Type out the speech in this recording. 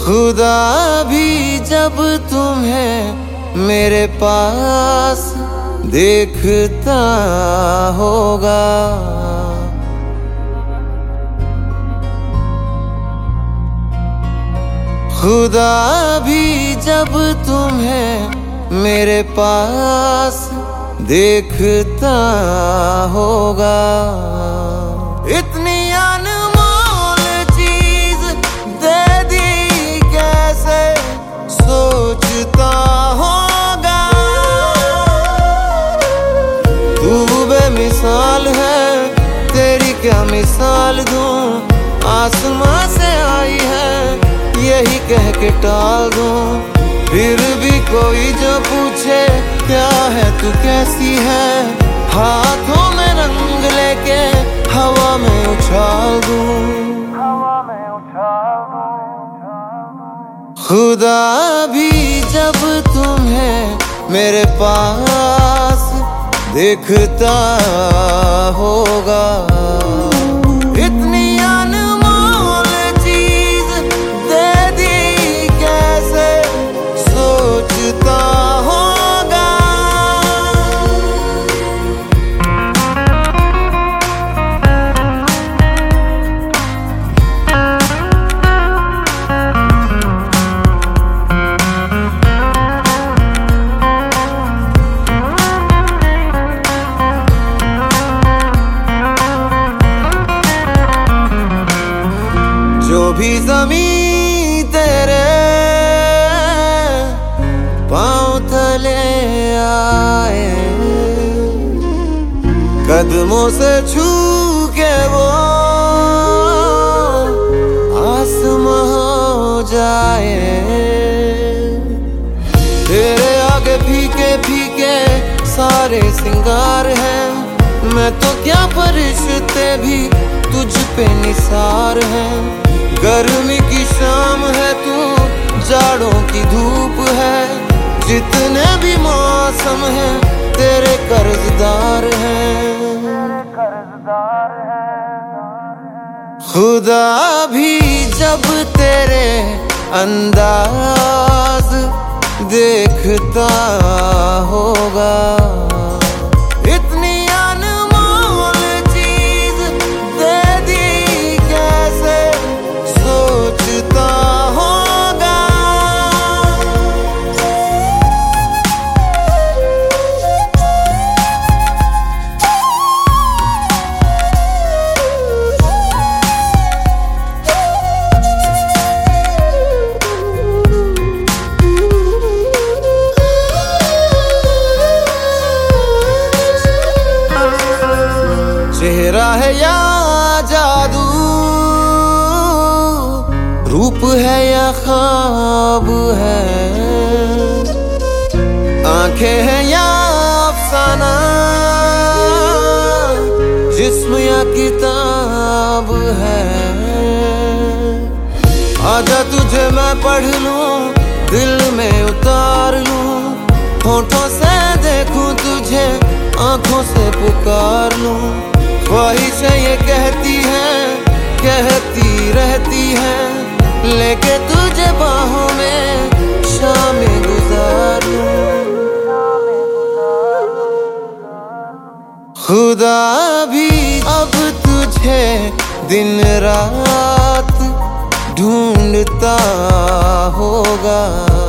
खुदा भी जब तुम्हें मेरे पास देखता होगा। खुदा भी जब तुम्हें मेरे पास देखता होगा। इतनी अनमोल चीज दे दी कैसे सोचता होगा। तू बेमिसाल है, तेरी क्या मिसाल दूं। आसमां से आई है यही कह के टाल दूं। फिर भी कोई जो पूछे क्या है तू कैसी है, हाथों में रंग लेके हवा में उछाल दूं। खुदा भी जब तुम्हें मेरे पास देखता होगा। इतनी अनमोल चीज दे दी कैसे सोचता होगा। जो भी ज़मीं तेरे पाँव तले आए, कदमों से छू के वो आसमां हो जाए। तेरे आगे फीके फीके सारे सिंगार हैं, मैं तो क्या फरिश्ते भी तुझ पे निसार हैं। गर्मी की शाम है तू, जाड़ों की धूप है, जितने भी मौसम हैं तेरे कर्जदार हैं। खुदा भी जब तेरे अंदाज देखता होगा। इतनी अनमोल चीज दे दी कैसे सोचता होगा। चेहरा है या जादू, रूप है या ख्वाब है, आंखें हैं या अफसाना, जिस्म या किताब है। आजा तुझे मैं पढ़ लूं, दिल में उतार लूं, होठों से देखूं तुझे, आंखों से पुकार लूं। ख्वाहिशें ये कहती हैं, कहती रहती हैं, लेके तुझे बाहों में शामें गुजार लूं। खुदा भी अब तुझे दिन रात ढूंढता होगा।